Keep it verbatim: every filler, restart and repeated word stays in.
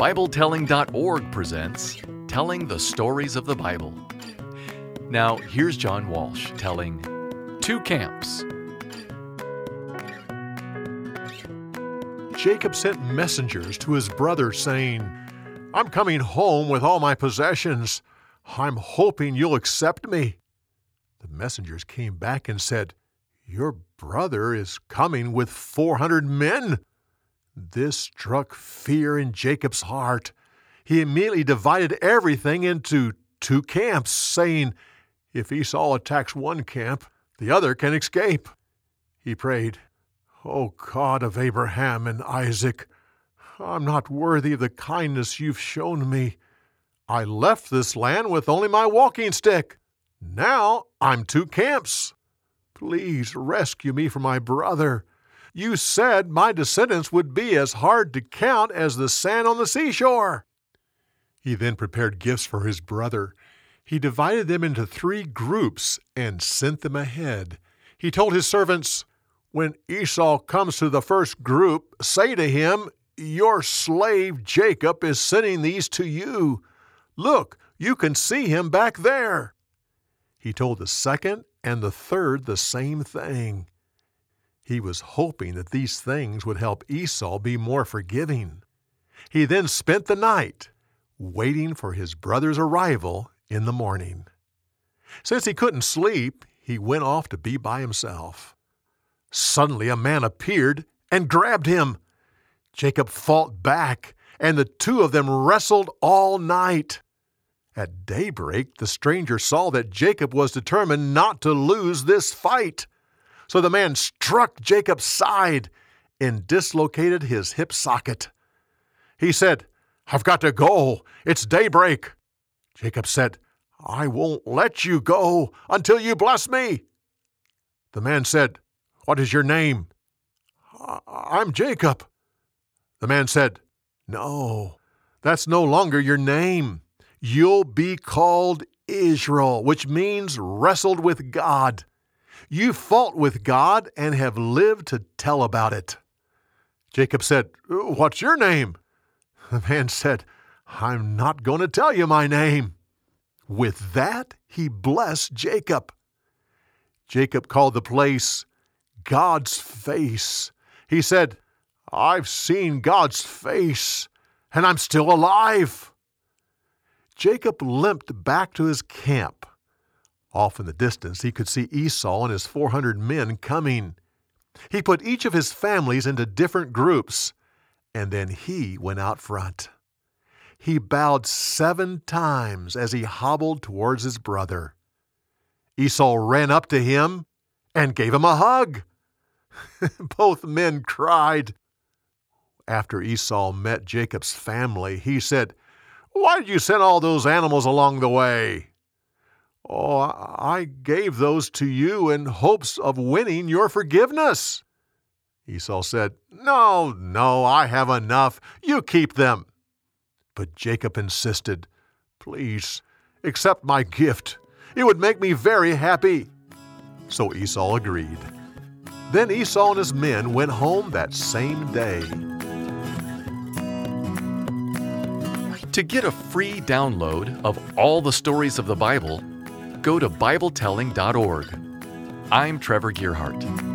Bible Telling dot org presents Telling the Stories of the Bible. Now, here's John Walsh telling Two Camps. Jacob sent messengers to his brother saying, "I'm coming home with all my possessions. I'm hoping you'll accept me." The messengers came back and said, "Your brother is coming with four hundred men." This struck fear in Jacob's heart. He immediately divided everything into two camps, saying, "If Esau attacks one camp, the other can escape." He prayed, "O God of Abraham and Isaac, I'm not worthy of the kindness you've shown me. I left this land with only my walking stick. Now I'm two camps. Please rescue me from my brother. You said my descendants would be as hard to count as the sand on the seashore." He then prepared gifts for his brother. He divided them into three groups and sent them ahead. He told his servants, "When Esau comes to the first group, say to him, 'Your slave Jacob is sending these to you. Look, you can see him back there.'" He told the second and the third the same thing. He was hoping that these things would help Esau be more forgiving. He then spent the night waiting for his brother's arrival in the morning. Since he couldn't sleep, he went off to be by himself. Suddenly a man appeared and grabbed him. Jacob fought back, and the two of them wrestled all night. At daybreak, the stranger saw that Jacob was determined not to lose this fight. So the man struck Jacob's side and dislocated his hip socket. He said, "I've got to go. It's daybreak." Jacob said, "I won't let you go until you bless me." The man said, "What is your name?" "I'm Jacob." The man said, "No, that's no longer your name. You'll be called Israel, which means wrestled with God. You fought with God and have lived to tell about it." Jacob said, "What's your name?" The man said, "I'm not going to tell you my name." With that, he blessed Jacob. Jacob called the place God's Face. He said, "I've seen God's face, and I'm still alive." Jacob limped back to his camp. Off in the distance, he could see Esau and his four hundred men coming. He put each of his families into different groups, and then he went out front. He bowed seven times as he hobbled towards his brother. Esau ran up to him and gave him a hug. Both men cried. After Esau met Jacob's family, he said, "Why did you send all those animals along the way?" "Oh, I gave those to you in hopes of winning your forgiveness." Esau said, "No, no, I have enough. You keep them." But Jacob insisted, "Please, accept my gift. It would make me very happy." So Esau agreed. Then Esau and his men went home that same day. To get a free download of all the stories of the Bible, go to Bible Telling dot org. I'm Trevor Gearhart.